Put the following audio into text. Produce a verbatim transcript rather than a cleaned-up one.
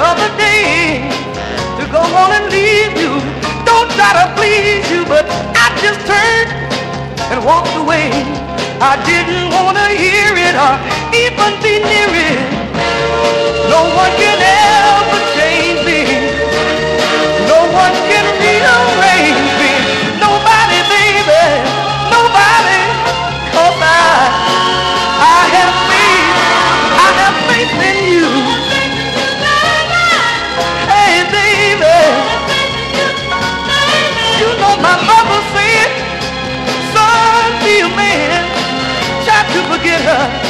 other day to go on and leave you. Don't try to please you, but I just turned and walked away. I didn't want to hear it or even be near it. No one can ever change me. No one can rearrange me. Nobody, baby, nobody. 'Cause I, I have faith, I have faith in you. Hey, baby, you know my mother said, son, be a man, try to forget her.